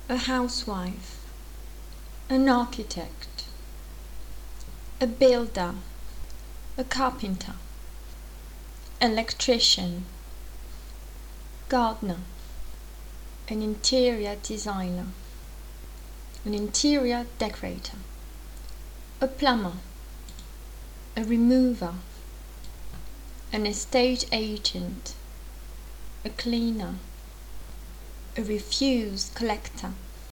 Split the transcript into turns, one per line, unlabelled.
a housewife, an architect, a builder, a carpenter, electrician, gardener, an interior designer, an interior decorator, a plumber, a remover, an estate agent, a cleaner, a refuse collector,